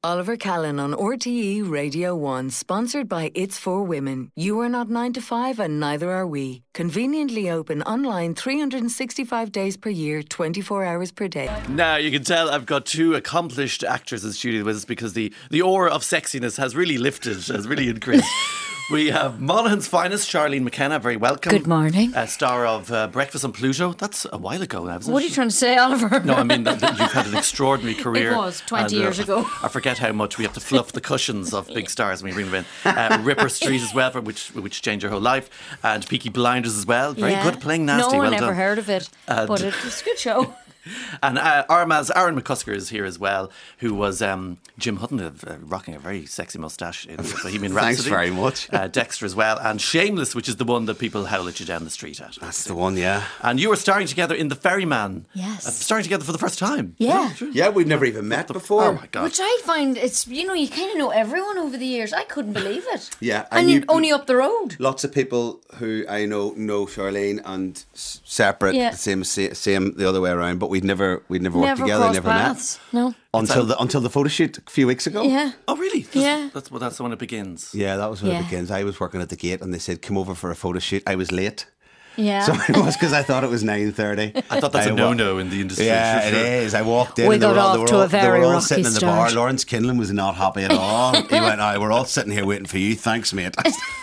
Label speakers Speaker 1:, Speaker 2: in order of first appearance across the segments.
Speaker 1: Oliver Callan on RTE Radio 1, sponsored by It's For Women. You are not 9 to 5 and neither are we. Conveniently open online 365 days per year, 24 hours per day.
Speaker 2: Now, you can tell I've got two accomplished actors in studio with us because the aura of sexiness has really lifted, has really increased. We have Monaghan's finest, Charlene McKenna. Very welcome.
Speaker 3: Good morning.
Speaker 2: Star of Breakfast on Pluto. That's a while ago now, isn't it?
Speaker 3: What are you trying to say, Oliver?
Speaker 2: No, I mean, that you've had an extraordinary career.
Speaker 3: It was 20 years ago.
Speaker 2: I forget how much we have to fluff the cushions of big stars when we bring them in. Ripper Street as well, which changed your whole life. And Peaky Blinders as well. Very good playing nasty.
Speaker 3: No
Speaker 2: well
Speaker 3: one ever
Speaker 2: done.
Speaker 3: heard of it, but it was a good show.
Speaker 2: And Armagh's Aaron McCusker is here as well, who was Jim Hutton, rocking a very sexy moustache in Bohemian Rhapsody.
Speaker 4: Thanks very much.
Speaker 2: Dexter as well. And Shameless, which is the one that people howl at you down the street at.
Speaker 4: That's the one, yeah.
Speaker 2: And you were starring together in The Ferryman.
Speaker 3: Yes.
Speaker 2: Starring together for the first time.
Speaker 3: Yeah.
Speaker 4: Yeah, we've never even met before.
Speaker 2: Oh my God.
Speaker 3: Which I find, it's, you kind of know everyone over the years. I couldn't believe it.
Speaker 4: Yeah.
Speaker 3: And you're only up the road.
Speaker 4: Lots of people who I know Charlene and separate,
Speaker 3: Yeah.
Speaker 4: same the other way around, but we'd never worked together,
Speaker 3: crossed
Speaker 4: never
Speaker 3: paths.
Speaker 4: met.
Speaker 3: No.
Speaker 4: Until the photo shoot a few weeks ago.
Speaker 3: Yeah.
Speaker 2: Oh, really?
Speaker 3: Yeah.
Speaker 2: That's when it begins.
Speaker 4: Yeah, that was when
Speaker 3: Yeah.
Speaker 4: it begins. I was working at the gate and they said, come over for a photo shoot. I was late.
Speaker 3: Yeah.
Speaker 4: So it was because I thought it was 9:30.
Speaker 2: I thought that's a no-no in the industry.
Speaker 4: Yeah,
Speaker 2: for
Speaker 4: it
Speaker 2: sure.
Speaker 4: is. I walked in
Speaker 3: We
Speaker 4: and
Speaker 3: got off to a
Speaker 4: they
Speaker 3: very
Speaker 4: were all
Speaker 3: rocky
Speaker 4: sitting in the
Speaker 3: start.
Speaker 4: bar. Lawrence Kinlan was not happy at all. He went, we're all sitting here waiting for you. Thanks, mate.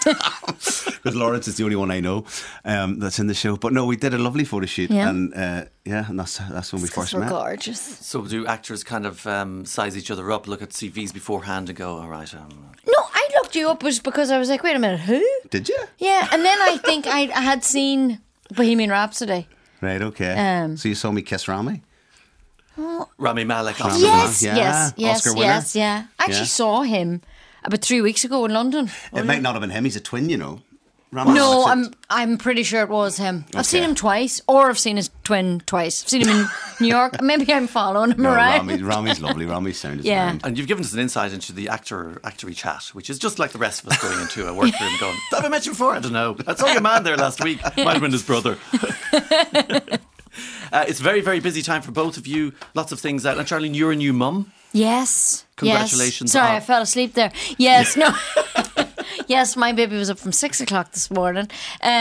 Speaker 4: Because Lawrence is the only one I know that's in the show. But no, we did a lovely photo shoot.
Speaker 3: Yeah.
Speaker 4: And and that's when we first
Speaker 3: We're
Speaker 4: met.
Speaker 3: gorgeous.
Speaker 2: So do actors kind of size each other up, look at CVs beforehand and go, all right,
Speaker 3: No, I looked you up was because I was like, wait a minute, who?
Speaker 4: Did you?
Speaker 3: Yeah, and then I think I had seen Bohemian Rhapsody.
Speaker 4: Right, okay. So you saw me kiss Rami?
Speaker 2: Rami Malek.
Speaker 4: Rami
Speaker 3: Yes,
Speaker 4: yeah.
Speaker 3: yes,
Speaker 4: Oscar winner.
Speaker 3: yes, yeah. I actually saw him about 3 weeks ago in London.
Speaker 4: It might not have been him. He's a twin, you know. Rami
Speaker 3: No,
Speaker 4: Malek's
Speaker 3: I'm pretty sure it was him. I've seen
Speaker 4: Okay.
Speaker 3: him twice, or I've seen his twin twice. I've seen him in New York. Maybe I'm following him around.
Speaker 4: Rami's lovely. Rami's sound is
Speaker 3: Yeah.
Speaker 4: fine.
Speaker 2: And you've given us an insight into the actory chat, which is just like the rest of us going into a workroom going, have I met you before? I don't know. I saw your man there last week. Might have been his brother. It's a very, very busy time for both of you. Lots of things out. And Charlene, you're a new mum.
Speaker 3: Yes.
Speaker 2: Congratulations.
Speaker 3: Yes. Sorry,
Speaker 2: Oh.
Speaker 3: I fell asleep there. Yes, no. Yes, my baby was up from 6 o'clock this morning.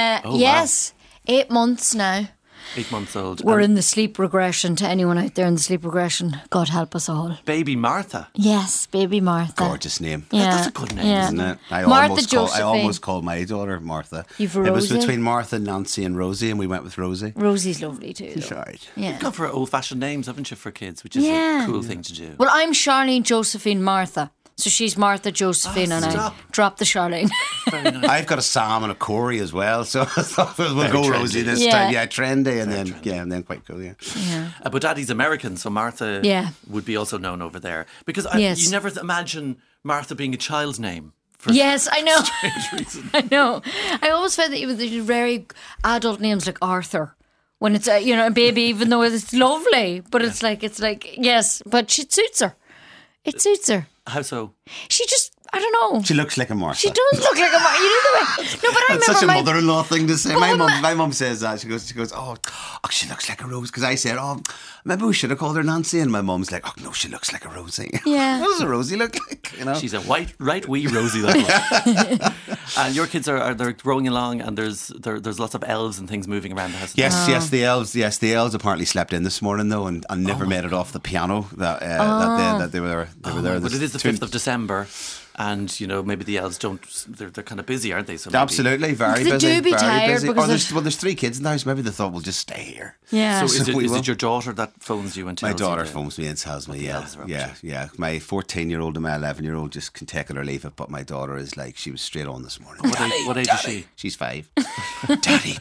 Speaker 3: Yes, 8 months now.
Speaker 2: 8 months old.
Speaker 3: We're
Speaker 2: And
Speaker 3: in the sleep regression. To anyone out there in the sleep regression, God help us all.
Speaker 2: baby Martha.
Speaker 3: Yes, baby Martha.
Speaker 4: Gorgeous name.
Speaker 3: Yeah,
Speaker 2: That's a good name,
Speaker 3: yeah.
Speaker 4: Isn't it? I
Speaker 3: Martha Josephine.
Speaker 4: almost called my daughter Martha.
Speaker 3: You've
Speaker 4: It was
Speaker 3: Rosie?
Speaker 4: between Martha, Nancy and Rosie, and we went with Rosie.
Speaker 3: Rosie's lovely too.
Speaker 4: She's
Speaker 3: though.
Speaker 4: all right.
Speaker 3: Yeah.
Speaker 2: You've gone for old-fashioned names, haven't you, for kids, which is
Speaker 3: Yeah.
Speaker 2: a cool thing to do.
Speaker 3: Well, I'm Charlene Josephine Martha. So she's Martha Josephine and
Speaker 2: stop.
Speaker 3: I dropped the Charlene.
Speaker 4: I've got a Sam and a Corey as well, so I thought we'll
Speaker 2: Very
Speaker 4: go
Speaker 2: trendy.
Speaker 4: Rosie this
Speaker 3: Yeah.
Speaker 4: time. Yeah, trendy, and then quite cool. Yeah.
Speaker 3: Yeah.
Speaker 2: But Daddy's American, so Martha
Speaker 3: Yeah.
Speaker 2: would be also known over there. Because
Speaker 3: Yes.
Speaker 2: you never imagine Martha being a child's name. For
Speaker 3: Yes, I know.
Speaker 2: strange reason.
Speaker 3: I know. I always felt that the very adult names like Arthur. When it's a baby, even though it's lovely, but it's like yes, but it suits her. It suits her.
Speaker 2: How so?
Speaker 3: She just, I don't know.
Speaker 4: She looks like a Martha.
Speaker 3: She does look like a Martha. You know the way. No, but I
Speaker 4: That's
Speaker 3: remember
Speaker 4: such a
Speaker 3: my
Speaker 4: mother-in-law thing to say.
Speaker 3: But
Speaker 4: My mum says that. She goes, oh, she looks like a rose. Because I said, maybe we should have called her Nancy. And my mum's like, oh, no, she looks like a Rosie.
Speaker 3: Yeah.
Speaker 4: What does a Rosie look like? You know?
Speaker 2: She's a right wee Rosie. That one. And your kids they're growing along, and there's lots of elves and things moving around the house.
Speaker 4: Yes, the elves apparently slept in this morning though, and never made it off the piano. That they were there.
Speaker 2: But it is the 5th of December, and maybe the elves don't. They're kind of busy, aren't they? So maybe-
Speaker 4: Absolutely, very
Speaker 3: They
Speaker 4: busy.
Speaker 3: do be
Speaker 4: very
Speaker 3: tired
Speaker 4: busy.
Speaker 3: because
Speaker 4: There's 3 kids in the house. Maybe they thought we'll just stay here.
Speaker 3: yeah.
Speaker 2: So is
Speaker 4: we will.
Speaker 2: it your daughter that phones you and tells
Speaker 4: My daughter
Speaker 2: you?
Speaker 4: phones me and tells me,
Speaker 2: elves are up
Speaker 4: yeah. My 14-year-old and my 11-year-old just can take it or leave it, but my daughter is like, she was straight on this morning.
Speaker 2: What age is she?
Speaker 4: She's 5. Daddy,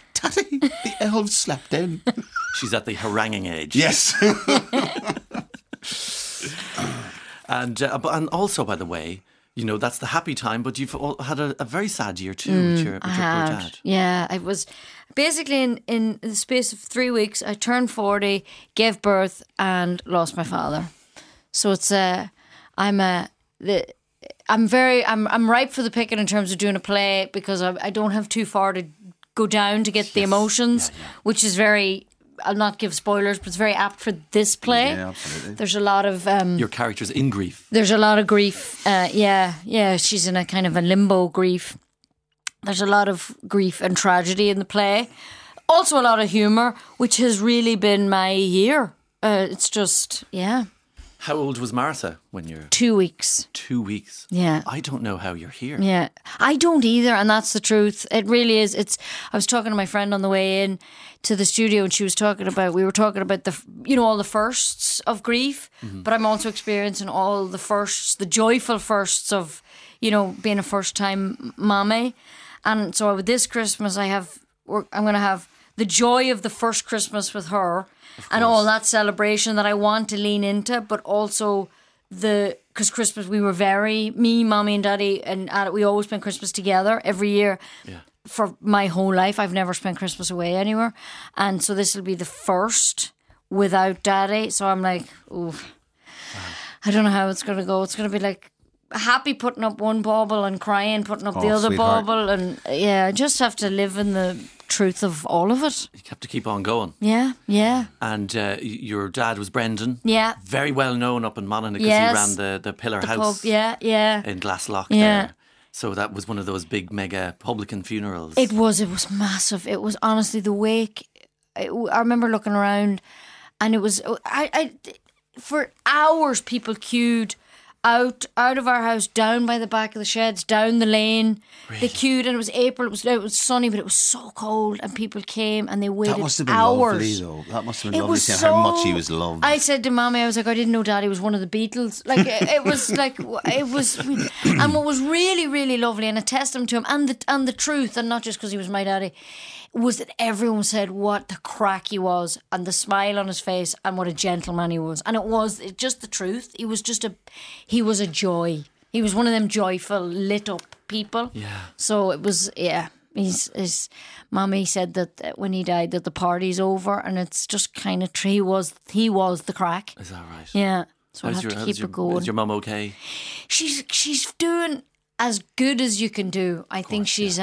Speaker 4: the elves slept in.
Speaker 2: She's at the haranguing age.
Speaker 4: Yes.
Speaker 2: And also, by the way, that's the happy time, but you've had a very sad year too with your poor dad.
Speaker 3: Yeah, I was basically in the space of 3 weeks. I turned 40, gave birth, and lost my father. So it's I'm ripe for the picking in terms of doing a play because I don't have too far to go down to get the emotions, which is very I'll not give spoilers, but it's very apt for this play.
Speaker 4: Yeah, absolutely.
Speaker 3: There's a lot of
Speaker 2: Your character's in grief.
Speaker 3: there's a lot of grief. Yeah. She's in a kind of a limbo grief. There's a lot of grief and tragedy in the play. Also a lot of humour, which has really been my year. It's just, yeah,
Speaker 2: How old was Martha when you're
Speaker 3: 2 weeks.
Speaker 2: 2 weeks?
Speaker 3: Yeah.
Speaker 2: I don't know how you're here.
Speaker 3: Yeah, I don't either, and that's the truth. It really is. I was talking to my friend on the way in to the studio, and we were talking about all the firsts of grief, but I'm also experiencing all the firsts, the joyful firsts of, being a first time mommy. And so with this Christmas, I'm going to have the joy of the first Christmas with her, and all that celebration that I want to lean into, but also because Christmas, we were me, mommy and daddy, and we always spent Christmas together every year.
Speaker 2: Yeah.
Speaker 3: For my whole life, I've never spent Christmas away anywhere. And so this will be the first without daddy. So I'm like, ooh, I don't know how it's going to go. It's going to be like happy putting up one bauble and crying putting up the other
Speaker 4: sweetheart.
Speaker 3: bauble. And I just have to live in the truth of all of it.
Speaker 2: You have to keep on going.
Speaker 3: Yeah.
Speaker 2: And your dad was Brendan.
Speaker 3: Yeah.
Speaker 2: Very well known up in Monaghan because
Speaker 3: Yes.
Speaker 2: he ran the Pillar
Speaker 3: The
Speaker 2: House
Speaker 3: pub. Yeah.
Speaker 2: in Glasslock
Speaker 3: Yeah.
Speaker 2: there. So that was one of those big mega publican funerals.
Speaker 3: It was massive. It was honestly the wake. I remember looking around, and it was for hours people queued out of our house, down by the back of the sheds, down the lane.
Speaker 2: Really?
Speaker 3: They queued, and it was April. It was sunny, but it was so cold, and people came and they waited
Speaker 4: That must have been
Speaker 3: hours.
Speaker 4: lovely, though. That must have been
Speaker 3: It
Speaker 4: lovely
Speaker 3: was
Speaker 4: seeing
Speaker 3: so,
Speaker 4: how much he was loved.
Speaker 3: I said to Mommy, I was like, I didn't know Daddy was one of the Beatles. Like it was like it was, and what was really, really lovely and a testament to him and the truth, and not just because he was my daddy, was that everyone said what the crack he was and the smile on his face and what a gentleman he was, and it was just the truth. He was a joy. He was one of them joyful, lit up people.
Speaker 2: Yeah.
Speaker 3: So it was, yeah. His mommy said that when he died, that the party's over, and it's just kind of he was the crack.
Speaker 2: Is that right?
Speaker 3: Yeah. So we'll have to keep it going.
Speaker 2: Is your mum okay?
Speaker 3: She's doing as good as you can do. I think she's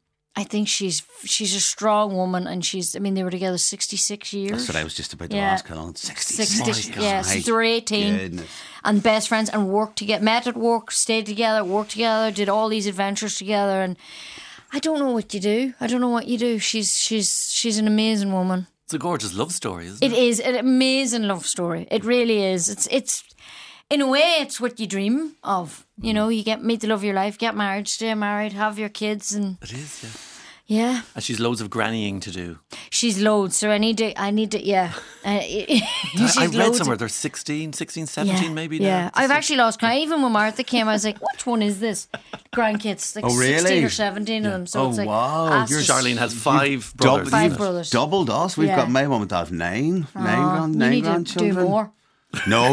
Speaker 3: a strong woman, and they were together 66 years.
Speaker 4: That's what I was just about to
Speaker 3: Yeah.
Speaker 4: ask, Colin. 66.
Speaker 3: Yeah, since they were 18.
Speaker 4: Goodness.
Speaker 3: And best friends, and worked together, met at work, stayed together, worked together, did all these adventures together. And I don't know what you do. She's an amazing woman.
Speaker 2: It's a gorgeous love story, isn't
Speaker 3: It is an amazing love story. It really is. It's in a way, it's what you dream of. You meet the love of your life, get married, stay married, have your kids, and
Speaker 2: It is, yeah.
Speaker 3: yeah.
Speaker 2: And she's loads of grannying to do.
Speaker 3: She's loads, so I need to, yeah.
Speaker 2: I read somewhere they're 16, 17 maybe now.
Speaker 3: Yeah, I've actually lost count. Even when Martha came, I was like, which one is this? Grandkids, like
Speaker 4: Oh, really?
Speaker 3: 16 or 17 of them. So
Speaker 4: Oh,
Speaker 3: it's like,
Speaker 4: wow.
Speaker 3: ask
Speaker 4: You're
Speaker 3: us-
Speaker 2: Charlene has five brothers.
Speaker 3: Five
Speaker 2: isn't it?
Speaker 3: brothers.
Speaker 4: Doubled us. We've
Speaker 3: Yeah.
Speaker 4: got my mum and dad have nine
Speaker 3: You need to
Speaker 4: grandchildren.
Speaker 3: do more.
Speaker 4: No.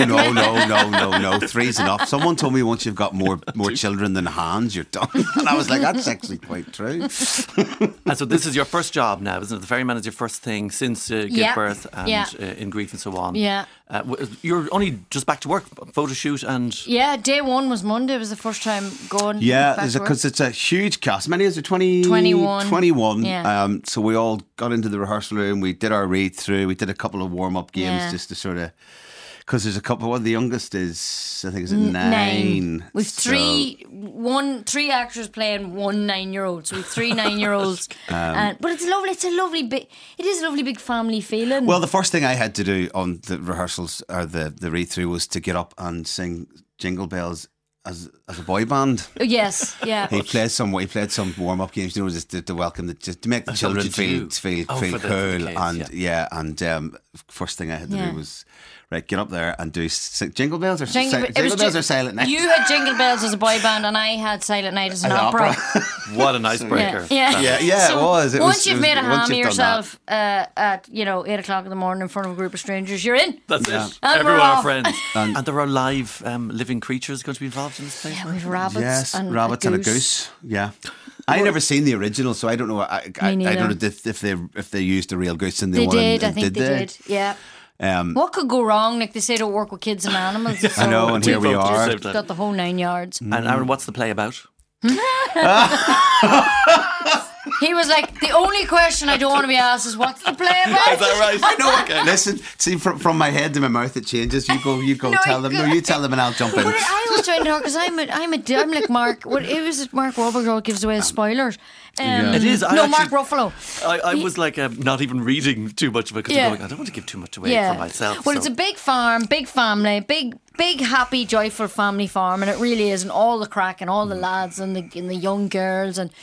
Speaker 4: 3's enough. Someone told me once you've got more children than hands, you're done. And I was like, that's actually quite true.
Speaker 2: And so this is your first job now, isn't it? The Ferryman is your first thing since give
Speaker 3: Yeah.
Speaker 2: birth and
Speaker 3: Yeah.
Speaker 2: in grief and so on.
Speaker 3: Yeah.
Speaker 2: You're only just back to work, photo shoot and...
Speaker 3: Yeah, day one was Monday. It was the first time going.
Speaker 4: Yeah,
Speaker 3: back to work.
Speaker 4: because it's a huge cast. Many is there?
Speaker 3: 21.
Speaker 4: 21.
Speaker 3: Yeah.
Speaker 4: So we all got into the rehearsal room. We did our read through. We did a couple of warm up games
Speaker 3: Yeah.
Speaker 4: just to sort of. Because there's a couple. Well, the youngest is, I think, is it 9?
Speaker 3: With
Speaker 4: So-
Speaker 3: three actors playing one 9-year-old. So with 3 9-year-olds. But it's lovely. It is a lovely big family feeling.
Speaker 4: Well, the first thing I had to do on the rehearsals or the read through was to get up and sing Jingle Bells as a boy band.
Speaker 3: Yes, yeah.
Speaker 4: He played some warm up games, just to welcome just to make the children
Speaker 2: did
Speaker 4: feel
Speaker 2: you?
Speaker 4: feel
Speaker 2: Oh,
Speaker 4: feel
Speaker 2: for the
Speaker 4: cool.
Speaker 2: kids,
Speaker 4: And first thing I had to
Speaker 3: Yeah.
Speaker 4: do was get up there and do Jingle Bells or
Speaker 3: Jingle
Speaker 4: Bells or Silent Night.
Speaker 3: You had Jingle Bells as a boy band, and I had Silent Night as an opera.
Speaker 2: What an icebreaker.
Speaker 3: Yeah.
Speaker 4: Yeah, it was. It
Speaker 3: once
Speaker 4: was-
Speaker 3: you've
Speaker 4: it was-
Speaker 3: made a
Speaker 4: once
Speaker 3: ham of
Speaker 4: you've done
Speaker 3: yourself at 8:00 in the morning in front of a group of strangers, you're in.
Speaker 2: That's
Speaker 4: Yeah.
Speaker 2: it.
Speaker 3: And
Speaker 2: Everyone
Speaker 3: we're
Speaker 2: are
Speaker 3: off.
Speaker 2: friends. And there are live living creatures going to be involved in this place?
Speaker 3: Yeah, we've rabbits.
Speaker 4: Yes,
Speaker 3: and
Speaker 4: rabbits
Speaker 3: a
Speaker 4: and a
Speaker 3: goose.
Speaker 4: goose. Yeah. I never seen the original, so I don't know. I
Speaker 3: neither.
Speaker 4: don't know if they used a real goose in the
Speaker 3: They
Speaker 4: one.
Speaker 3: did.
Speaker 4: and
Speaker 3: I think they did. Yeah. What could go wrong? Like they say, don't work with kids and animals. So
Speaker 4: I know, and here we
Speaker 3: we've
Speaker 4: are.
Speaker 3: just got the whole 9 yards.
Speaker 2: And Aaron, what's the play about?
Speaker 3: He was like, the only question I don't want to be asked is what's the play about?
Speaker 2: Is that right?
Speaker 4: I know. Okay. Listen, see, from my head to my mouth, it changes. You go.
Speaker 3: No,
Speaker 4: Tell them. No, you tell them, and I'll jump in.
Speaker 3: But I was trying to talk because I'm like Mark. What it was? Mark Wahlberg gives away spoilers.
Speaker 2: It is.
Speaker 3: Mark Ruffalo.
Speaker 2: I was like not even reading too much of it because I'm going, I don't want to give too much away for myself.
Speaker 3: Well, it's a big farm, big family, big happy, joyful family farm, and it really is, and all the crack and all the lads and the young girls, and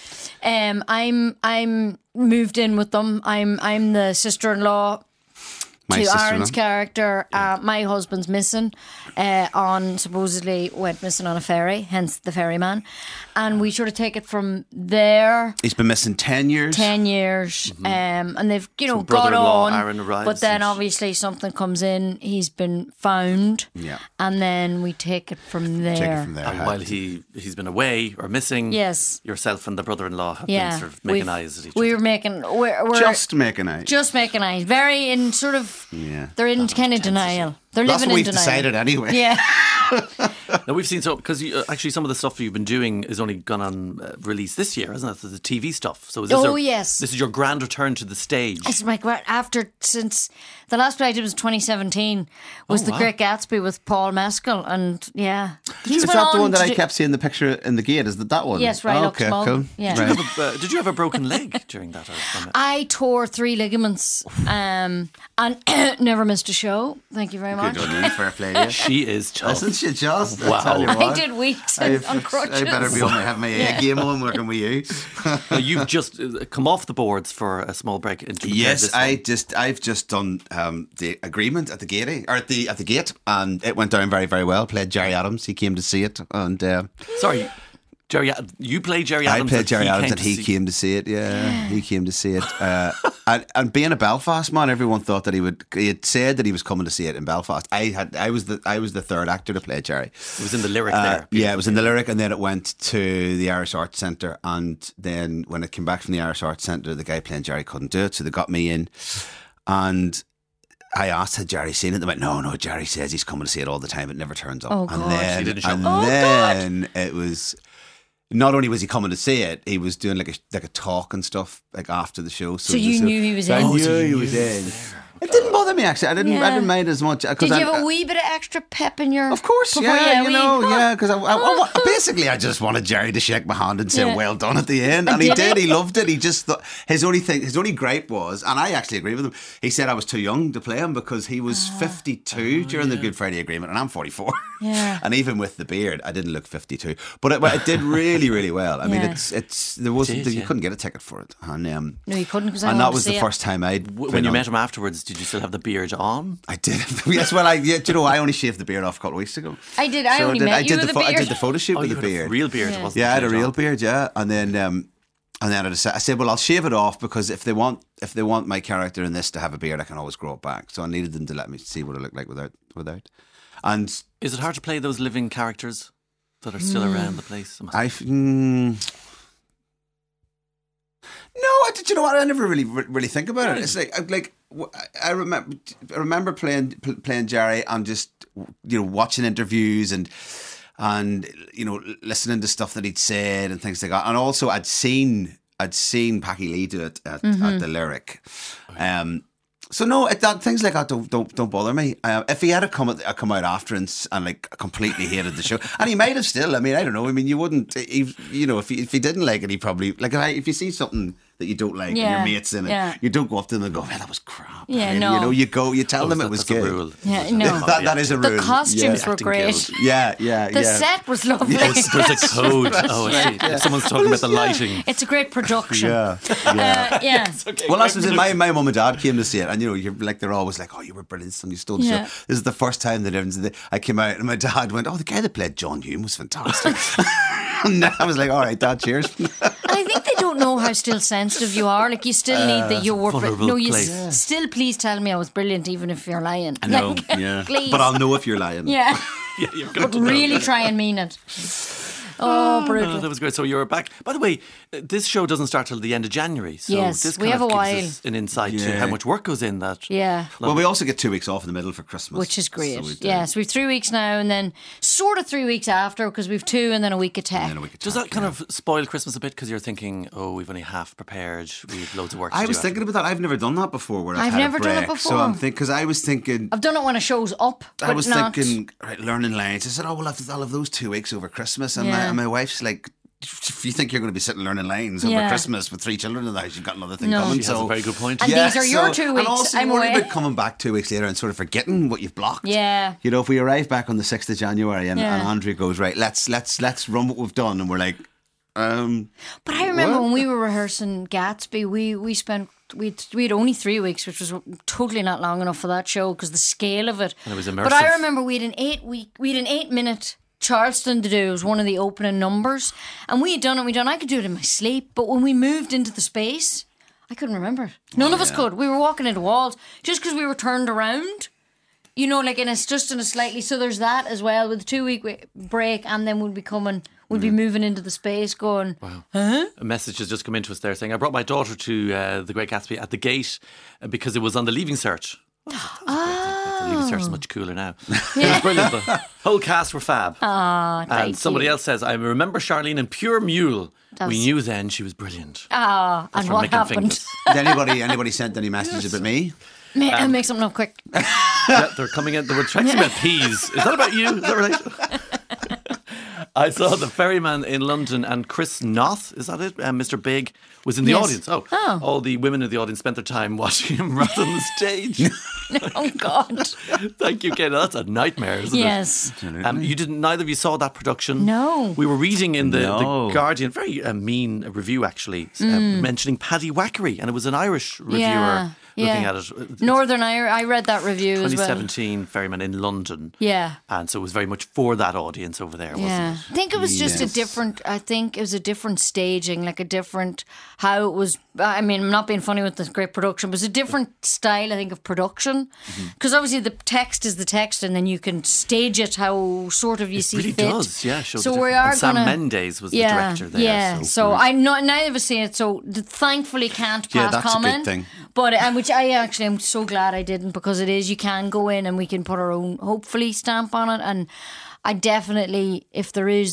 Speaker 3: I'm moved in with them. I'm the sister-in-law.
Speaker 4: My
Speaker 3: to
Speaker 4: sister-in-law.
Speaker 3: Aaron's character. My husband's missing supposedly went missing on a ferry, hence the ferryman. And we sort of take it from there.
Speaker 4: He's been missing 10 years.
Speaker 3: 10 years. And they've,
Speaker 2: So
Speaker 3: got
Speaker 2: brother-in-law,
Speaker 3: on.
Speaker 2: Aaron arrives
Speaker 3: But then
Speaker 2: and-
Speaker 3: obviously something comes in. He's been found.
Speaker 4: Yeah.
Speaker 3: And then we take it from there.
Speaker 4: Take it from there.
Speaker 2: And while he's been away or missing,
Speaker 3: Yes.
Speaker 2: yourself and the brother-in-law have been sort of making eyes at each
Speaker 3: We're
Speaker 2: other.
Speaker 3: making... We're
Speaker 4: Just making eyes.
Speaker 3: just making eyes. Very in sort of...
Speaker 4: Yeah.
Speaker 3: They're in kind of denial. They're
Speaker 4: That's
Speaker 3: living
Speaker 4: what
Speaker 3: in
Speaker 4: we've
Speaker 3: denial.
Speaker 4: decided anyway.
Speaker 3: Yeah.
Speaker 2: Now we've seen because actually some of the stuff you've been doing is only gone on release this year, isn't it? The TV stuff. So is this
Speaker 3: Yes.
Speaker 2: this is your grand return to the stage.
Speaker 3: It's my since the last play I did was 2017 was The
Speaker 2: wow.
Speaker 3: Great Gatsby with Paul Mescal, and he's
Speaker 4: Is
Speaker 3: went
Speaker 4: that the
Speaker 3: on
Speaker 4: one that
Speaker 3: to
Speaker 4: I
Speaker 3: do-
Speaker 4: kept seeing the picture in the gate? Is that one?
Speaker 3: Yes, right.
Speaker 4: Oh,
Speaker 3: Lux
Speaker 4: okay,
Speaker 3: Mull.
Speaker 4: cool.
Speaker 3: Yeah.
Speaker 4: Right.
Speaker 2: Did you have a broken leg during that?
Speaker 3: I tore 3 ligaments and never missed a show. Thank you very much.
Speaker 4: Good on you, fair play. Yeah.
Speaker 2: She is tough.
Speaker 4: Isn't she just?
Speaker 2: Wow.
Speaker 4: I tell you
Speaker 2: I
Speaker 4: what.
Speaker 3: I did weeks
Speaker 4: I
Speaker 3: on crutches.
Speaker 4: better be on have my A game on working with you.
Speaker 2: Now, you've just come off the boards for a small break. Into
Speaker 4: Yes,
Speaker 2: this one.
Speaker 4: I've just done the agreement at the gate, or at the gate, and it went down very, very well. Played Jerry Adams. He came to see it, and
Speaker 2: Sorry, Jerry. You played Jerry Adams.
Speaker 4: I played Jerry Adams, and
Speaker 2: came
Speaker 4: he
Speaker 2: to see-
Speaker 4: came to see it. Yeah, he came to see it. And being a Belfast man, everyone thought that he would. He had said that he was coming to see it in Belfast. I was the third actor to play Jerry.
Speaker 2: It was in the lyric there.
Speaker 4: Yeah, it was in the lyric, and then it went to the Irish Arts Centre, and then when it came back from the Irish Arts Centre, the guy playing Jerry couldn't do it, so they got me in, and I asked, had Jerry seen it? They went, no, Jerry says he's coming to see it all the time, it never turns up.
Speaker 3: Oh,
Speaker 4: and
Speaker 3: God.
Speaker 4: then,
Speaker 2: He didn't show
Speaker 4: and
Speaker 2: up.
Speaker 4: then it was... Not only was he coming to see it, he was doing like a talk and stuff like after the show.
Speaker 3: So you knew he was
Speaker 4: I
Speaker 3: in?
Speaker 4: knew
Speaker 3: Oh, so
Speaker 4: he
Speaker 3: you
Speaker 4: was
Speaker 3: knew he
Speaker 4: in.
Speaker 3: was
Speaker 4: It didn't bother me actually. I
Speaker 3: Yeah.
Speaker 4: didn't mind as much.
Speaker 3: Did you have a wee bit of extra pep in your...
Speaker 4: Of course,
Speaker 3: before
Speaker 4: yeah,
Speaker 3: you
Speaker 4: because basically I just wanted Jerry to shake my hand and say
Speaker 3: Yeah.
Speaker 4: well done at the end, and he
Speaker 3: Did
Speaker 4: did.
Speaker 3: he?
Speaker 4: He loved it. He just thought his only gripe was, and I actually agree with him. He said I was too young to play him because he was 52 during the Good Friday Agreement, and I'm 44.
Speaker 3: Yeah.
Speaker 4: And even with the beard, I didn't look 52. But it did really, really well. I mean,
Speaker 3: Yeah.
Speaker 4: it's there wasn't
Speaker 2: Did
Speaker 4: you
Speaker 2: you?
Speaker 4: couldn't get a ticket for it, and
Speaker 3: No, you couldn't, 'cause I
Speaker 4: and
Speaker 3: wanted
Speaker 4: that
Speaker 3: to
Speaker 4: was the
Speaker 3: see it.
Speaker 4: first time I'd
Speaker 2: When
Speaker 4: been
Speaker 2: you
Speaker 4: on-
Speaker 2: met him afterwards, did you still have the beard on?
Speaker 4: I did. Yes, well, do you know, I only shaved the beard off a couple of weeks ago.
Speaker 3: I did. I only met you with a
Speaker 4: I
Speaker 3: beard.
Speaker 4: did the photo shoot
Speaker 2: Oh,
Speaker 4: with
Speaker 2: you
Speaker 4: the
Speaker 2: had a
Speaker 4: beard.
Speaker 2: real beard.
Speaker 3: Yeah.
Speaker 2: Wasn't
Speaker 4: Yeah, I had a
Speaker 2: shaved
Speaker 4: real
Speaker 2: off.
Speaker 4: beard. Yeah, and then I said, well, I'll shave it off because if they want my character in this to have a beard, I can always grow it back. So I needed them to let me see what it looked like without. And
Speaker 2: Is it hard to play those living characters that are still around the place?
Speaker 4: No, you know what? I never really think about it. It's like I remember playing Jerry and just watching interviews and listening to stuff that he'd said and things like that. And also I'd seen Packie Lee do it at the Lyric. So no, things like that don't bother me. If he had come out after and like completely hated the show, and he might have still. I mean, I don't know. I mean, you wouldn't. If he didn't like it, he probably like if you see something that you don't like and
Speaker 3: Yeah,
Speaker 4: your mates in it,
Speaker 3: yeah.
Speaker 4: you don't go up to them and go, "Man, that was crap."
Speaker 3: Yeah,
Speaker 4: And,
Speaker 3: no.
Speaker 4: you tell them it was
Speaker 2: That's a
Speaker 4: good.
Speaker 2: rule.
Speaker 3: Yeah, no.
Speaker 4: That is a
Speaker 3: The
Speaker 4: rule.
Speaker 3: costumes
Speaker 4: Yeah.
Speaker 3: were
Speaker 2: Acting
Speaker 3: great.
Speaker 2: guild.
Speaker 4: Yeah.
Speaker 3: The set was lovely.
Speaker 2: There's a code. Oh, I see. If someone's talking about the lighting.
Speaker 3: It's a great production.
Speaker 4: Yeah.
Speaker 3: Yeah.
Speaker 4: Well, that's what my mum and dad came to see it, and you're like they're always like, "Oh, you were brilliant, son. You stole the
Speaker 3: Yeah.
Speaker 4: show." This is the first time that I came out, and my dad went, "Oh, the guy that played John Hume was fantastic." And I was like, "All right, Dad, cheers."
Speaker 3: And I think they don't know how still sensitive you are. Like you still need that you were.
Speaker 2: vulnerable
Speaker 3: No, you
Speaker 2: place.
Speaker 3: still please tell me I was brilliant, even if you're lying.
Speaker 4: I know,
Speaker 3: Like,
Speaker 4: yeah,
Speaker 3: please.
Speaker 4: but I'll know if you're lying.
Speaker 3: Yeah.
Speaker 2: Yeah, you've got
Speaker 3: But really try and mean it. Oh, brutal.
Speaker 2: That was great. So you're back. By the way, this show doesn't start till the end of January. So
Speaker 3: Yes,
Speaker 2: this
Speaker 3: we
Speaker 2: kind
Speaker 3: have
Speaker 2: of
Speaker 3: a
Speaker 2: gives
Speaker 3: while.
Speaker 2: us an insight to
Speaker 4: Yeah.
Speaker 2: how much work goes in that.
Speaker 3: Yeah.
Speaker 4: Well, we also get 2 weeks off in the middle for Christmas.
Speaker 3: Which is great.
Speaker 4: So we do.
Speaker 3: Yes, we've 3 weeks now and then sort of 3 weeks after because we've 2 and then a week of tech.
Speaker 4: And then a week of
Speaker 2: Does
Speaker 4: tech,
Speaker 2: that kind of spoil Christmas a bit because you're thinking, oh, we've only half prepared, we've loads of work to
Speaker 4: I
Speaker 2: do
Speaker 4: was
Speaker 2: after.
Speaker 4: thinking about that. I've never done that before. Where I've
Speaker 3: I've
Speaker 4: had
Speaker 3: never
Speaker 4: a
Speaker 3: done it
Speaker 4: break. So
Speaker 3: before.
Speaker 4: I'm thinking, because I was thinking,
Speaker 3: I've done it when a show's up.
Speaker 4: I
Speaker 3: but
Speaker 4: was
Speaker 3: not.
Speaker 4: thinking, right, learning lines. I said, oh, I'll have those 2 weeks over Christmas. And,
Speaker 3: Yeah.
Speaker 4: my wife's like, if you think you're going to be sitting learning lines over
Speaker 3: Yeah.
Speaker 4: Christmas with 3 children in the house, you've got another thing
Speaker 3: No.
Speaker 4: coming.
Speaker 2: She has a very good point.
Speaker 3: And these are your 2 weeks.
Speaker 4: And also,
Speaker 3: I'm
Speaker 4: you worry
Speaker 3: away.
Speaker 4: about coming back 2 weeks later and sort of forgetting what you've blocked.
Speaker 3: Yeah.
Speaker 4: You know, if we arrive back on the 6th of January and,
Speaker 3: Yeah.
Speaker 4: and Andrew goes, right, let's run what we've done. And we're like,
Speaker 3: But I remember
Speaker 4: What?
Speaker 3: when we were rehearsing Gatsby, we'd only 3 weeks, which was totally not long enough for that show because the scale of it.
Speaker 2: And it was
Speaker 3: But I
Speaker 2: immersive.
Speaker 3: remember we had an 8-minute Charleston to do. It was one of the opening numbers, and we had done it. I could do it in my sleep, but when we moved into the space, I couldn't remember it. None of us could. We were walking into walls just because we were turned around. You know, like, and it's just in a slightly. So there's that as well with the 2 week break, and then we'll be moving into the space, going.
Speaker 2: Wow. A message has just come into us there saying, I brought my daughter to The Great Gatsby at the gate because it was on the Leaving Cert. The Leaving Cert is much cooler now. It was brilliant. The whole cast were fab. And somebody else says, I remember Charlene in Pure Mule. We knew then she was brilliant.
Speaker 3: And
Speaker 2: from
Speaker 3: what
Speaker 2: Licking
Speaker 3: happened?
Speaker 2: Fingers.
Speaker 4: did anybody send any messages about me?
Speaker 3: Make something up quick.
Speaker 2: Yeah, they're coming in. They were texting about peas. Is that about you? Is that right? I saw the Ferryman in London and Chris Noth, is that it? Mr. Big was in the
Speaker 3: Yes.
Speaker 2: audience. Oh, all the women in the audience spent their time watching him rather than the stage.
Speaker 3: Oh God.
Speaker 2: Thank you, Kate. That's a nightmare, isn't
Speaker 3: Yes.
Speaker 2: it? You didn't. Neither of you saw that production.
Speaker 3: No.
Speaker 2: We were reading in the
Speaker 4: No.
Speaker 2: Guardian, very mean review actually, mentioning Paddy Wackery, and it was an Irish reviewer
Speaker 3: Yeah,
Speaker 2: looking
Speaker 3: yeah.
Speaker 2: at it.
Speaker 3: Northern Irish. I read that review as well.
Speaker 2: 2017 Ferryman in London.
Speaker 3: Yeah.
Speaker 2: And so it was very much for that audience over there, wasn't
Speaker 3: Yeah,
Speaker 2: it?
Speaker 3: I think it was just a
Speaker 4: Yes.
Speaker 3: different. I think it was a different staging, like a different how it was. I mean, I'm not being funny with this great production, but it's a different style, I think, of production. Because obviously the text is the text, and then you can stage it how sort of you see
Speaker 2: really
Speaker 3: fit.
Speaker 2: does, yeah. Shows
Speaker 3: So
Speaker 2: the
Speaker 3: we
Speaker 2: difference.
Speaker 3: are
Speaker 2: And Sam
Speaker 3: gonna-
Speaker 2: Mendes was the director there.
Speaker 3: Yeah, so I neither of us seen it, so thankfully can't
Speaker 4: Yeah,
Speaker 3: pass
Speaker 4: that's a good
Speaker 3: comment.
Speaker 4: thing.
Speaker 3: But which I actually am so glad I didn't, because it is, you can go in and we can put our own hopefully stamp on it. And I definitely, if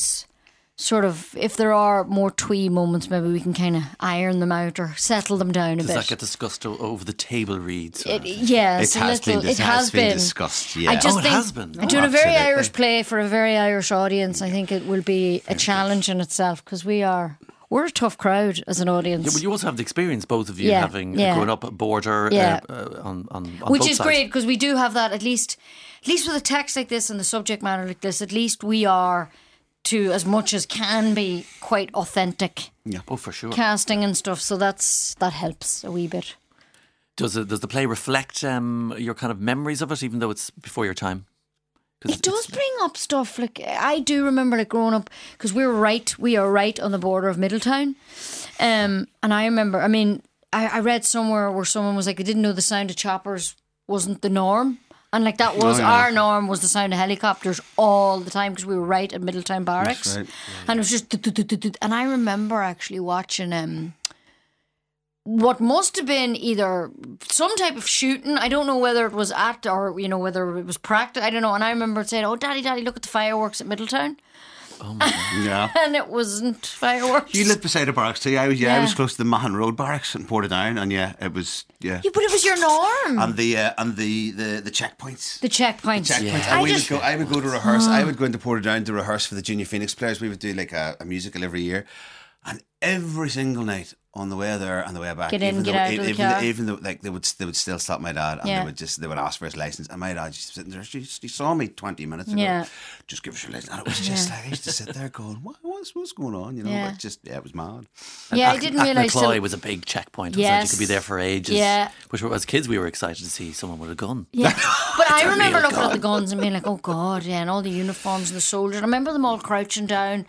Speaker 3: there are more twee moments, maybe we can kind of iron them out or settle them down a
Speaker 2: Does
Speaker 3: bit.
Speaker 2: that get discussed over the table reads?
Speaker 3: Yes,
Speaker 4: It
Speaker 3: a
Speaker 4: has
Speaker 3: little.
Speaker 4: been-
Speaker 3: It has been
Speaker 4: discussed, yeah.
Speaker 3: I just
Speaker 2: Oh, it
Speaker 3: think
Speaker 2: has been.
Speaker 3: I'm doing a very
Speaker 4: absolutely.
Speaker 3: Irish play for a very Irish audience. I think it will be a challenge in itself because we're a tough crowd as an audience.
Speaker 2: Yeah, but you also have the experience, both of you,
Speaker 3: Yeah,
Speaker 2: having
Speaker 3: yeah.
Speaker 2: grown up border
Speaker 3: Yeah.
Speaker 2: on
Speaker 3: Which
Speaker 2: both
Speaker 3: is
Speaker 2: sides.
Speaker 3: great because we do have that at least with a text like this and the subject matter like this. At least we are, to as much as can be, quite authentic
Speaker 2: Oh, for sure.
Speaker 3: casting and stuff. So that helps a wee bit.
Speaker 2: Does the play reflect your kind of memories of it, even though it's before your time? 'Cause
Speaker 3: It does bring up stuff like I do remember, like growing up, because we are right on the border of Middletown, and I remember. I mean, I read somewhere where someone was like, I didn't know the sound of choppers wasn't the norm. And like that was our norm, was the sound of helicopters all the time because we were right at Middletown Barracks,
Speaker 4: right.
Speaker 3: and it was just. And I remember actually watching what must have been either some type of shooting. I don't know whether it was at or whether it was practice. I don't know. And I remember saying, "Oh, Daddy, look at the fireworks at Middletown,"
Speaker 4: Yeah.
Speaker 3: and it wasn't fireworks.
Speaker 4: You lived beside the barracks too. I was close to the Mahon Road barracks in Portadown, and it was
Speaker 3: Yeah, but it was your norm.
Speaker 4: and the checkpoints.
Speaker 3: The checkpoints.
Speaker 4: Checkpoints.
Speaker 3: I
Speaker 4: And I would go to rehearse. I would go into Portadown to rehearse for the Junior Phoenix Players. We would do like a musical every year, and every single night on the way there and the way back,
Speaker 3: Get in,
Speaker 4: even
Speaker 3: get
Speaker 4: though,
Speaker 3: out of the car.
Speaker 4: even though like they would still stop my dad, and
Speaker 3: Yeah.
Speaker 4: they would ask for his license, and my dad just sitting there. She saw me 20 minutes ago.
Speaker 3: Yeah.
Speaker 4: Just give us your license, and it was just like I used to sit there going, what's going on?
Speaker 3: Yeah.
Speaker 4: It was mad.
Speaker 3: Yeah, I didn't realise.
Speaker 2: Achnacoy was a big checkpoint. It was like you could be there for ages.
Speaker 3: Yeah.
Speaker 2: Which, as kids, we were excited to see someone with a gun.
Speaker 3: Yeah, but I
Speaker 2: a
Speaker 3: remember
Speaker 2: real
Speaker 3: looking at the guns and being like, "Oh God!" Yeah, and all the uniforms and the soldiers. I remember them all crouching down,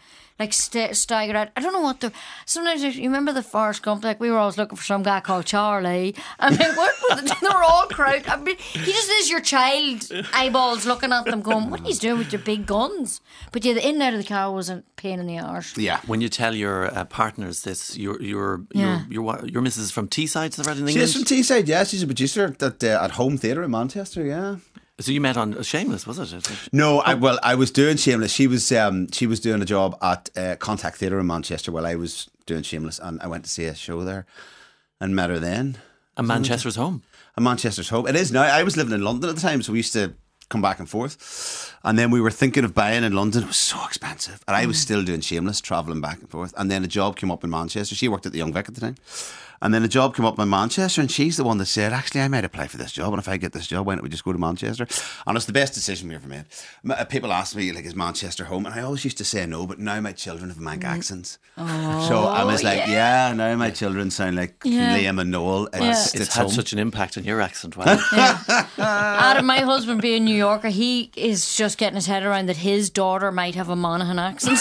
Speaker 3: like staggered out. I don't know what they're. Sometimes you remember the Forrest Gump. Like we were always looking for some guy called Charlie. I mean, what were they were all crouched. I mean, he just is your child eyeballs looking at them, going, "What are you doing with your big guns?" But yeah, the in and out of the car was a pain in the arse.
Speaker 4: Yeah.
Speaker 2: When you tell your partners this, your missus is from Teesside, is that right in England?
Speaker 4: She's from Teesside, yeah. She's a producer at Home Theatre in Manchester, yeah.
Speaker 2: So you met on Shameless, was it?
Speaker 4: No, I was doing Shameless. She was doing a job at Contact Theatre in Manchester while I was doing Shameless, and I went to see a show there and met her then.
Speaker 2: And Manchester's home.
Speaker 4: And Manchester's home. It is now. I was living in London at the time, so we used to come back and forth. And then we were thinking of buying in London. It was so expensive. And I was still doing Shameless, travelling back and forth. And then a job came up in Manchester. She worked at the Young Vic at the time. And then a job came up in Manchester, and she's the one that said, actually, I might apply for this job, and if I get this job, why don't we just go to Manchester? And it's the best decision we ever made. People ask me, like, is Manchester home? And I always used to say no, but now my children have Manc accents. So I was like, now my children sound like Liam and Noel.
Speaker 2: It's had such an impact on your accent. Wow.
Speaker 3: Adam, my husband being New Yorker, he is just getting his head around that his daughter might have a Monaghan accent.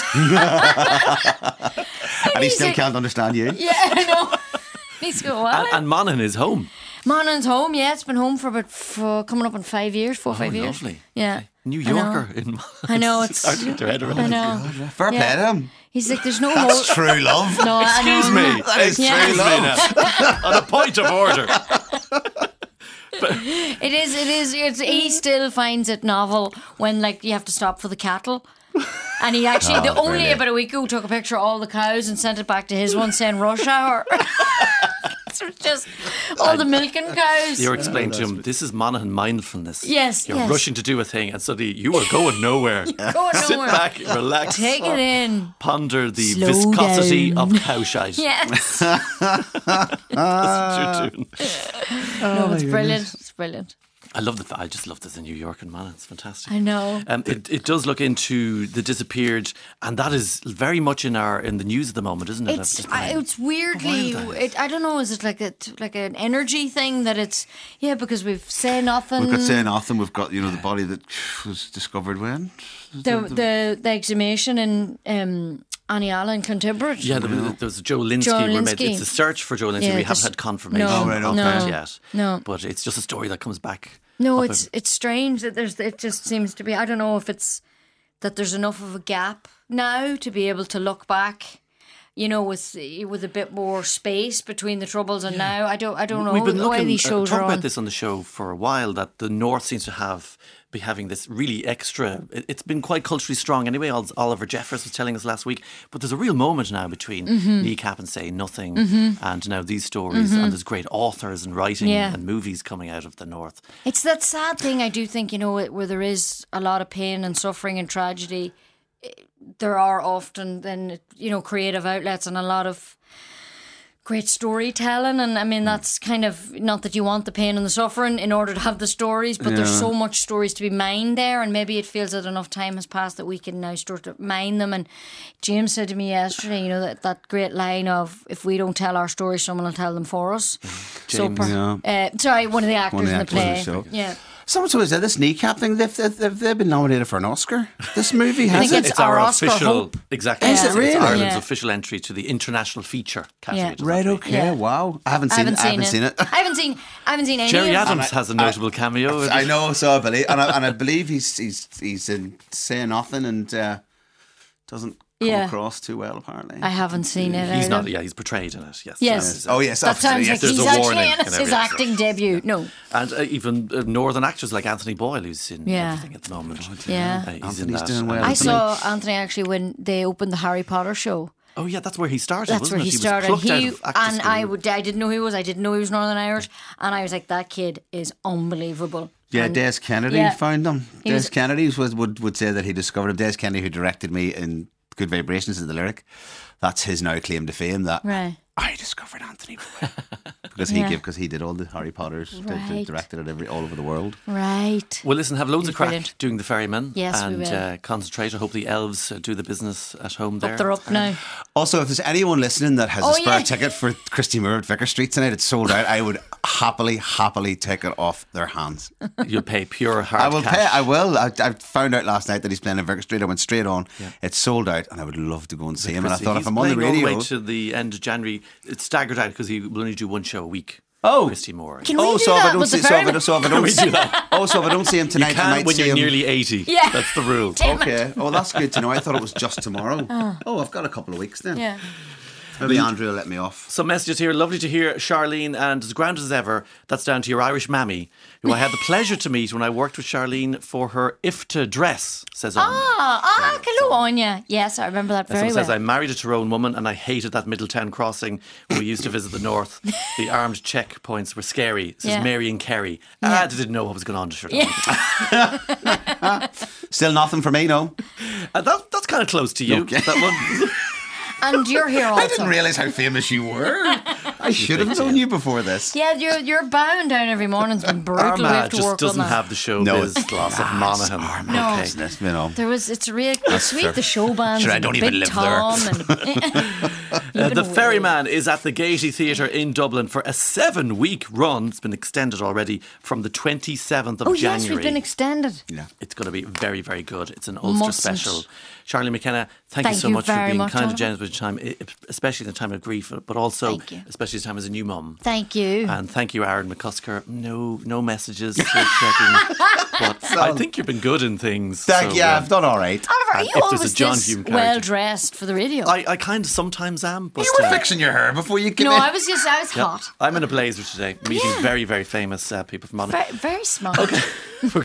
Speaker 4: And he still can't understand you.
Speaker 3: Yeah, I know. He's going, what?
Speaker 2: And Monaghan is home.
Speaker 3: Monaghan's home, yeah. It's been home for coming up in 5 years, 4 or 5 years.
Speaker 2: Lovely.
Speaker 3: Yeah.
Speaker 2: Okay. New Yorker in Monaghan.
Speaker 3: I know, it's
Speaker 2: hard to get your head around.
Speaker 3: I know.
Speaker 4: Fair play to him.
Speaker 3: He's like, there's no
Speaker 4: That's true love.
Speaker 3: No,
Speaker 2: Excuse
Speaker 3: I know.
Speaker 2: me.
Speaker 4: That is
Speaker 2: Excuse
Speaker 4: true love.
Speaker 2: me now. On a point of order.
Speaker 3: It is. He still finds it novel when, like, you have to stop for the cattle. And he actually, only about a week ago, took a picture of all the cows and sent it back to his one saying rush hour. It's just all the milking cows.
Speaker 2: You're explaining to him, this is Monaghan mindfulness.
Speaker 3: Yes,
Speaker 2: You're rushing to do a thing, and suddenly you are going nowhere. Sit back, relax.
Speaker 3: Take it in.
Speaker 2: Ponder the
Speaker 3: Slow
Speaker 2: viscosity
Speaker 3: down.
Speaker 2: of cow shite.
Speaker 3: Yes.
Speaker 2: That's what you're doing.
Speaker 3: No, it's brilliant. It's brilliant.
Speaker 2: I just love this in New York and Monaghan. It's fantastic.
Speaker 3: I know.
Speaker 2: It does look into the disappeared, and that is very much in the news at the moment, isn't it?
Speaker 3: It's weirdly. I don't know. Is it like an energy thing that it's because we've Say Nothing.
Speaker 4: We've got Say Nothing. We've got the body that was discovered when
Speaker 3: the exhumation in. Aniala and Contemporary.
Speaker 2: Yeah, there was Joe Linsky. It's a search for Joe Linsky.
Speaker 3: Yeah,
Speaker 2: we haven't had confirmation
Speaker 3: of
Speaker 2: that yet.
Speaker 3: No.
Speaker 2: But it's just a story that comes back.
Speaker 3: No, it's strange that it just seems to be. I don't know if it's that there's enough of a gap now to be able to look back. With a bit more space between the Troubles and now. I don't know.
Speaker 2: We've been
Speaker 3: talking
Speaker 2: about this on the show for a while, that the North seems to be having this really extra. It's been quite culturally strong anyway. Oliver Jeffers was telling us last week, but there's a real moment now between Kneecap and Say Nothing, and now these stories, and there's great authors and writing and movies coming out of the North.
Speaker 3: It's that sad thing, I do think, where there is a lot of pain and suffering and tragedy. There are often then creative outlets and a lot of great storytelling, and I mean that's kind of not that you want the pain and the suffering in order to have the stories, but there's so much stories to be mined there, and maybe it feels that enough time has passed that we can now start to mine them. And James said to me yesterday, that great line of, if we don't tell our stories, someone will tell them for us.
Speaker 2: James,
Speaker 3: one of the actors in the play.
Speaker 4: Yeah. Someone told us that this Kneecap thing, they've been nominated for an Oscar. This movie has
Speaker 3: I think it's our Oscar
Speaker 2: official
Speaker 3: hope.
Speaker 2: Exactly.
Speaker 4: Is it really?
Speaker 2: It's Ireland's official entry to the international feature category.
Speaker 3: Yeah.
Speaker 4: Right, okay,
Speaker 3: Yeah.
Speaker 4: wow. I haven't seen it.
Speaker 3: I haven't seen any.
Speaker 2: Jerry
Speaker 3: of
Speaker 2: Adams has a notable cameo.
Speaker 4: I know, so I believe, and I believe he's in Say Nothing and doesn't come across too well, apparently.
Speaker 3: I haven't seen it.
Speaker 2: He's
Speaker 3: either.
Speaker 2: not. Yeah, he's portrayed in it. Yes.
Speaker 3: Yes.
Speaker 4: Oh yes.
Speaker 3: That sounds like
Speaker 2: There's
Speaker 3: he's
Speaker 2: a
Speaker 3: actually
Speaker 2: warning
Speaker 3: in
Speaker 2: and
Speaker 3: his
Speaker 2: everything.
Speaker 3: acting debut. No.
Speaker 2: And even northern actors like Anthony Boyle, who's in everything at the moment.
Speaker 3: Yeah.
Speaker 2: He's in
Speaker 4: Anthony's
Speaker 2: that.
Speaker 4: doing well.
Speaker 3: I saw Anthony actually when they opened the Harry Potter show.
Speaker 2: Oh yeah, that's where he started.
Speaker 3: That's
Speaker 2: wasn't
Speaker 3: where
Speaker 2: it?
Speaker 3: he started.
Speaker 2: Was plucked out of acting school.
Speaker 3: I didn't know who he was. I didn't know he was Northern Irish, and I was like, that kid is unbelievable.
Speaker 4: Yeah,
Speaker 3: And
Speaker 4: Des Kennedy found him.
Speaker 3: was-
Speaker 4: Des Kennedy would say that he discovered him. Des Kennedy, who directed me in Good Vibrations in the Lyric, that's his now claim to fame. That
Speaker 3: Right.
Speaker 4: I discovered Anthony Boyle. because he did all the Harry Potters, directed it all over the world.
Speaker 3: Right.
Speaker 2: Well, listen, have loads of crack
Speaker 3: brilliant.
Speaker 2: doing the Ferryman.
Speaker 3: Yes,
Speaker 2: and
Speaker 3: we will.
Speaker 2: Concentrate. I hope the elves do the business at home there.
Speaker 3: They're up now.
Speaker 4: Also, if there's anyone listening that has
Speaker 3: Oh,
Speaker 4: a spare
Speaker 3: yeah.
Speaker 4: ticket for Christy Moore at Vicar Street tonight, it's sold out. I would happily take it off their hands.
Speaker 2: You'll pay pure hard
Speaker 4: I will
Speaker 2: cash.
Speaker 4: pay. I will. I found out last night that he's playing in Vicar Street. I went straight on. Yeah. It's sold out, and I would love to go and see him. And I thought, if I'm on the radio,
Speaker 2: all the way to the end of January, it's staggered out because he will only do one show a week.
Speaker 4: Oh,
Speaker 2: Christy Moore.
Speaker 3: Can we do that with the Ferryman?
Speaker 4: So if I don't see him tonight,
Speaker 2: You can
Speaker 4: I might
Speaker 2: when
Speaker 4: see
Speaker 2: you're
Speaker 4: him.
Speaker 2: nearly 80.
Speaker 3: Yeah.
Speaker 2: That's the rule.
Speaker 4: Okay. Oh, that's good to know. I thought it was just tomorrow. Oh, I've got a couple of weeks then.
Speaker 3: Yeah.
Speaker 4: Maybe Andrew will let me off.
Speaker 2: Some messages here. Lovely to hear Charlene, and as grounded as ever, that's down to your Irish mammy, who I had the pleasure to meet when I worked with Charlene for her IFTA dress, says Anya.
Speaker 3: Hello, Anya. Yes, I remember that very
Speaker 2: Someone
Speaker 3: well.
Speaker 2: says, I married a Tyrone woman and I hated that Middletown crossing when we used to visit the north. The armed checkpoints were scary, says
Speaker 3: Yeah.
Speaker 2: Mary and Kerry.
Speaker 3: Yeah.
Speaker 2: They didn't know what was going on to Charlene.
Speaker 4: Still nothing for me, no.
Speaker 2: That's kind of close to you,
Speaker 4: Okay.
Speaker 2: that one.
Speaker 3: And you're here also.
Speaker 4: I didn't realise how famous you were. I should have known you before this.
Speaker 3: Yeah, your bowing down every morning's been brutal. We have
Speaker 2: Armagh
Speaker 3: to
Speaker 2: just
Speaker 3: work
Speaker 2: doesn't
Speaker 3: on that.
Speaker 2: have the show
Speaker 4: No,
Speaker 2: biz
Speaker 4: it's
Speaker 2: gloss of Monaghan.
Speaker 3: No.
Speaker 2: Okay.
Speaker 4: Business, you know.
Speaker 3: It's real sweet,
Speaker 4: fair.
Speaker 3: the show bands.
Speaker 4: Sure, I
Speaker 3: and
Speaker 4: don't
Speaker 3: Big
Speaker 4: even live
Speaker 3: Tom and
Speaker 2: The Ferryman is at the Gaiety Theatre in Dublin for a 7-week run. It's been extended already from the 27th of
Speaker 3: Oh
Speaker 2: January.
Speaker 3: yes, we've been extended.
Speaker 4: Yeah.
Speaker 2: It's going to be very, very good. It's an Ulster
Speaker 3: Mustn't.
Speaker 2: special. Charlie McKenna, thank you
Speaker 3: Thank
Speaker 2: so
Speaker 3: you
Speaker 2: much for
Speaker 3: very
Speaker 2: being
Speaker 3: much,
Speaker 2: kind and
Speaker 3: Oliver.
Speaker 2: generous with your time, especially in the time of grief, but also
Speaker 3: Thank you.
Speaker 2: especially the time as a new mum.
Speaker 3: Thank you.
Speaker 2: And thank you, Aaron McCusker. No messages. Just checking. But I think you've been good in things.
Speaker 4: Thank you. I've done all right.
Speaker 3: Oliver, are
Speaker 2: and
Speaker 3: you
Speaker 2: if there's a
Speaker 3: always
Speaker 2: John
Speaker 3: this
Speaker 2: Hume character.
Speaker 3: well dressed for the radio?
Speaker 2: I kind of sometimes am. But,
Speaker 4: You were fixing your hair before you came
Speaker 3: no,
Speaker 4: in.
Speaker 3: I was hot.
Speaker 2: I'm in a blazer today, meeting
Speaker 3: Yeah.
Speaker 2: very, very famous people from Monaghan.
Speaker 3: Very, very smart.
Speaker 2: We're